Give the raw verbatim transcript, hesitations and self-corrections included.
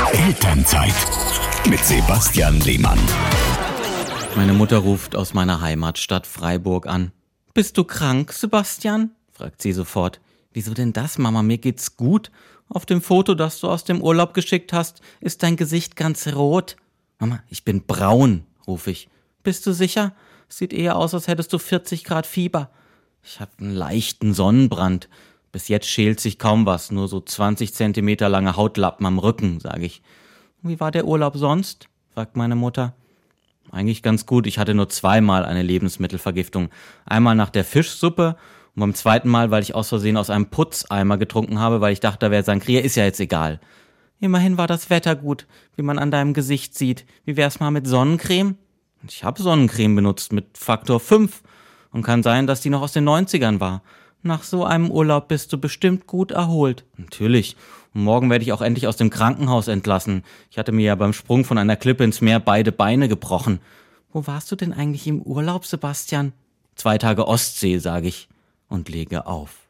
Elternzeit mit Sebastian Lehmann. Meine Mutter ruft aus meiner Heimatstadt Freiburg an. »Bist du krank, Sebastian?« fragt sie sofort. »Wieso denn das, Mama? Mir geht's gut. Auf dem Foto, das du aus dem Urlaub geschickt hast, ist dein Gesicht ganz rot.« »Mama, ich bin braun«, rufe ich. »Bist du sicher? Sieht eher aus, als hättest du vierzig Grad Fieber.« »Ich habe einen leichten Sonnenbrand. Bis jetzt schält sich kaum was, nur so zwanzig Zentimeter lange Hautlappen am Rücken«, sage ich. »Wie war der Urlaub sonst?«, fragt meine Mutter. »Eigentlich ganz gut. Ich hatte nur zweimal eine Lebensmittelvergiftung. Einmal nach der Fischsuppe und beim zweiten Mal, weil ich aus Versehen aus einem Putzeimer getrunken habe, weil ich dachte, da wäre Sangria, ist ja jetzt egal.« »Immerhin war das Wetter gut, wie man an deinem Gesicht sieht. Wie wär's mal mit Sonnencreme?« »Ich habe Sonnencreme benutzt mit Faktor fünf und kann sein, dass die noch aus den neunzigern war.« »Nach so einem Urlaub bist du bestimmt gut erholt.« »Natürlich. Und morgen werde ich auch endlich aus dem Krankenhaus entlassen. Ich hatte mir ja beim Sprung von einer Klippe ins Meer beide Beine gebrochen.« »Wo warst du denn eigentlich im Urlaub, Sebastian?« »Zwei Tage Ostsee«, sage ich und lege auf.